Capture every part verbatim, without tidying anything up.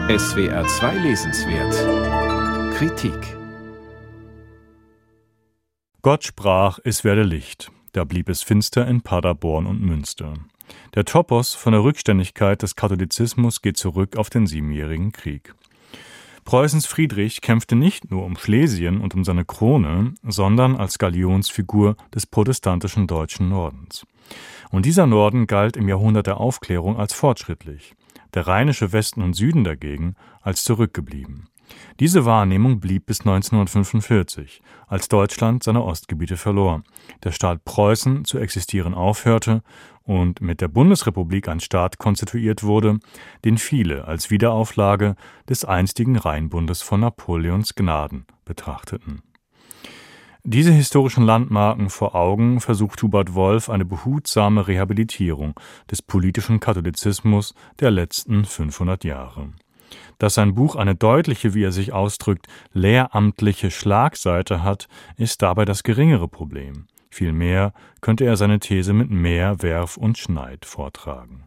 S W R zwei Lesenswert Kritik. Gott sprach, es werde Licht. Da blieb es finster in Paderborn und Münster. Der Topos von der Rückständigkeit des Katholizismus geht zurück auf den Siebenjährigen Krieg. Preußens Friedrich kämpfte nicht nur um Schlesien und um seine Krone, sondern als Galionsfigur des protestantischen deutschen Nordens. Und dieser Norden galt im Jahrhundert der Aufklärung als fortschrittlich, der rheinische Westen und Süden dagegen als zurückgeblieben. Diese Wahrnehmung blieb bis neunzehnhundertfünfundvierzig, als Deutschland seine Ostgebiete verlor, der Staat Preußen zu existieren aufhörte und mit der Bundesrepublik ein Staat konstituiert wurde, den viele als Wiederauflage des einstigen Rheinbundes von Napoleons Gnaden betrachteten. Diese historischen Landmarken vor Augen versucht Hubert Wolf eine behutsame Rehabilitierung des politischen Katholizismus der letzten fünfhundert Jahre. Dass sein Buch eine deutliche, wie er sich ausdrückt, lehramtliche Schlagseite hat, ist dabei das geringere Problem. Vielmehr könnte er seine These mit mehr Werf und Schneid vortragen.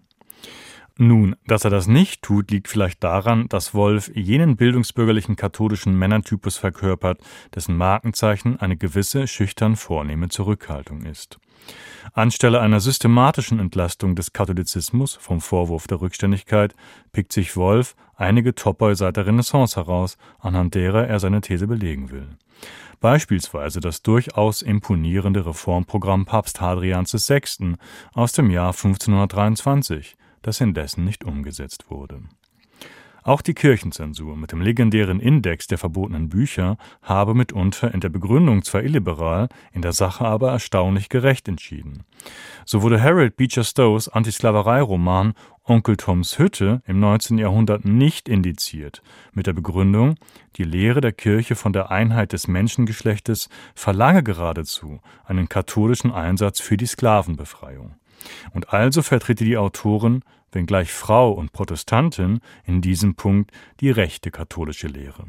Nun, dass er das nicht tut, liegt vielleicht daran, dass Wolf jenen bildungsbürgerlichen katholischen Männertypus verkörpert, dessen Markenzeichen eine gewisse schüchtern vornehme Zurückhaltung ist. Anstelle einer systematischen Entlastung des Katholizismus vom Vorwurf der Rückständigkeit pickt sich Wolf einige Topoi seit der Renaissance heraus, anhand derer er seine These belegen will. Beispielsweise das durchaus imponierende Reformprogramm Papst Hadrians der Sechste aus dem Jahr fünfzehnhundertdreiundzwanzig, das indessen nicht umgesetzt wurde. Auch die Kirchenzensur mit dem legendären Index der verbotenen Bücher habe mitunter in der Begründung zwar illiberal, in der Sache aber erstaunlich gerecht entschieden. So wurde Harold Beecher Stowes Antisklaverei-Roman Onkel Toms Hütte im neunzehnten Jahrhundert nicht indiziert, mit der Begründung, die Lehre der Kirche von der Einheit des Menschengeschlechtes verlange geradezu einen katholischen Einsatz für die Sklavenbefreiung. Und also vertritt die Autorin, wenngleich Frau und Protestantin, in diesem Punkt die rechte katholische Lehre.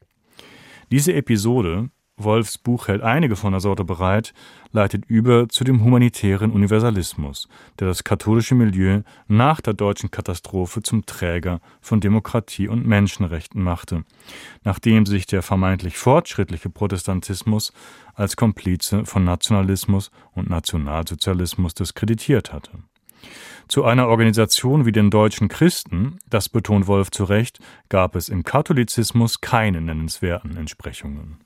Diese Episode, Wolfs Buch hält einige von der Sorte bereit, leitet über zu dem humanitären Universalismus, der das katholische Milieu nach der deutschen Katastrophe zum Träger von Demokratie und Menschenrechten machte, nachdem sich der vermeintlich fortschrittliche Protestantismus als Komplize von Nationalismus und Nationalsozialismus diskreditiert hatte. Zu einer Organisation wie den Deutschen Christen, das betont Wolf zu Recht, gab es im Katholizismus keine nennenswerten Entsprechungen.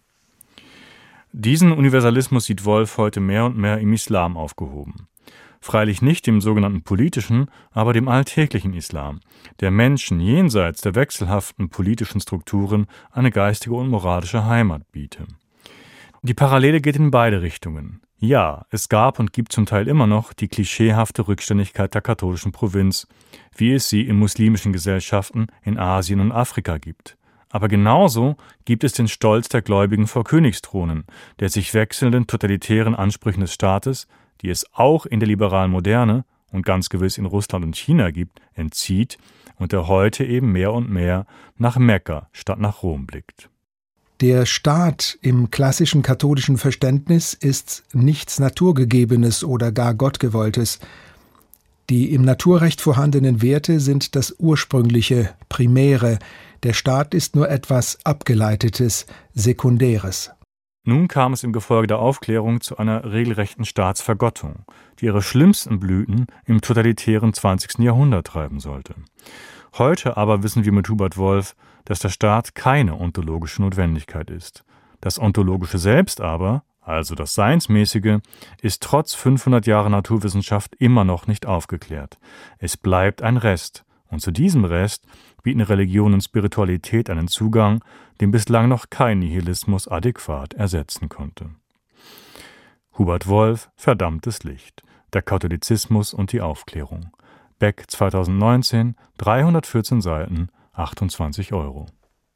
Diesen Universalismus sieht Wolf heute mehr und mehr im Islam aufgehoben. Freilich nicht dem sogenannten politischen, aber dem alltäglichen Islam, der Menschen jenseits der wechselhaften politischen Strukturen eine geistige und moralische Heimat biete. Die Parallele geht in beide Richtungen. Ja, es gab und gibt zum Teil immer noch die klischeehafte Rückständigkeit der katholischen Provinz, wie es sie in muslimischen Gesellschaften in Asien und Afrika gibt. Aber genauso gibt es den Stolz der Gläubigen vor Königsthronen, der sich wechselnden totalitären Ansprüchen des Staates, die es auch in der liberalen Moderne und ganz gewiss in Russland und China gibt, entzieht und der heute eben mehr und mehr nach Mekka statt nach Rom blickt. Der Staat im klassischen katholischen Verständnis ist nichts Naturgegebenes oder gar Gottgewolltes. Die im Naturrecht vorhandenen Werte sind das Ursprüngliche, Primäre. Der Staat ist nur etwas Abgeleitetes, Sekundäres. Nun kam es im Gefolge der Aufklärung zu einer regelrechten Staatsvergottung, die ihre schlimmsten Blüten im totalitären zwanzigsten Jahrhundert treiben sollte. Heute aber wissen wir mit Hubert Wolf, dass der Staat keine ontologische Notwendigkeit ist. Das ontologische Selbst aber, also das Seinsmäßige, ist trotz fünfhundert Jahre Naturwissenschaft immer noch nicht aufgeklärt. Es bleibt ein Rest, und zu diesem Rest bieten Religion und Spiritualität einen Zugang, den bislang noch kein Nihilismus adäquat ersetzen konnte. Hubert Wolf, Verdammtes Licht, der Katholizismus und die Aufklärung. Beck zweitausendneunzehn, dreihundertvierzehn Seiten, achtundzwanzig Euro.